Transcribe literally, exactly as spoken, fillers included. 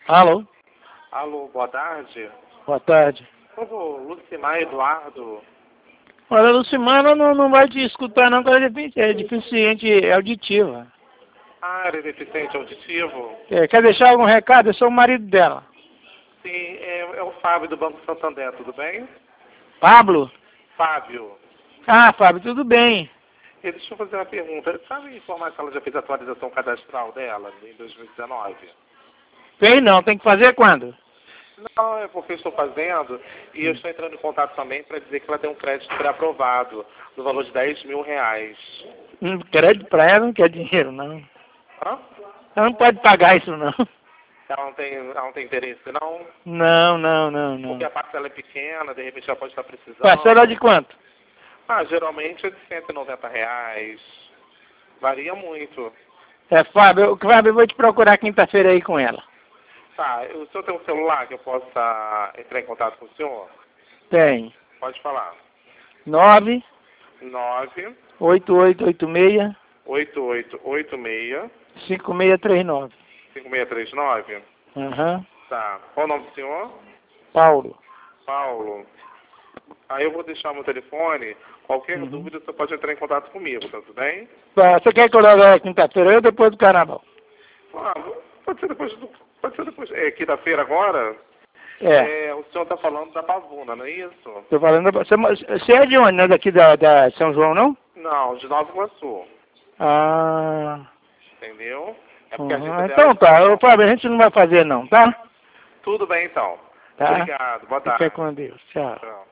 Alô? Alô, boa tarde. Boa tarde. Por favor, Lucimar Eduardo. Olha, Lucimar não, não vai te escutar não, porque ela é defi- é deficiente auditiva. Ah, ele é deficiente auditivo? É, quer deixar algum recado? Eu sou o marido dela. Sim, é, é o Fábio do Banco Santander, tudo bem? Pablo? Fábio. Ah, Fábio, tudo bem. E deixa eu fazer uma pergunta. Sabe informar se ela já fez a atualização cadastral dela em dois mil e dezenove? Fez não, tem que fazer quando? Não, é porque eu estou fazendo e eu estou entrando em contato também para dizer que ela tem um crédito pré-aprovado no valor de dez mil reais. Hum, crédito pra ela não quer dinheiro, não. Hã? Ela não pode pagar isso, não. Ela não tem, ela não tem interesse, não? Não, não, não, não. Porque a parcela é pequena, de repente ela pode estar precisando. Parcela de quanto? Ah, geralmente é de cento e noventa reais. Varia muito. É, Fábio, eu, Fábio, eu vou te procurar quinta-feira aí com ela. Tá, o senhor tem um celular que eu possa entrar em contato com o senhor? Tem. Pode falar. nove nove oito oito oito seis oito oito oito seis cinco seis três nove. cinco seis três nove. Aham. Tá. Qual o nome do senhor? Paulo. Paulo. Aí eu vou deixar meu telefone. Qualquer Uhum. dúvida, você pode entrar em contato comigo, tá tudo bem? Tá, você quer que eu leve ela quinta-feira ou depois do carnaval? Ah, pode ser depois do... Pode ser depois... É quinta-feira agora? É. É, o senhor tá falando da Pavuna, não é isso? Tô falando. Você, você é de onde? Não é daqui da, da São João, não? Não, de Nova Iguaçu. Ah. Entendeu? É porque a Uhum. gente Então tá, ô Fábio, a gente não vai fazer não, tá? Tudo bem então. Tá? Obrigado. Boa tarde. Fica com Deus. Tchau. Tchau.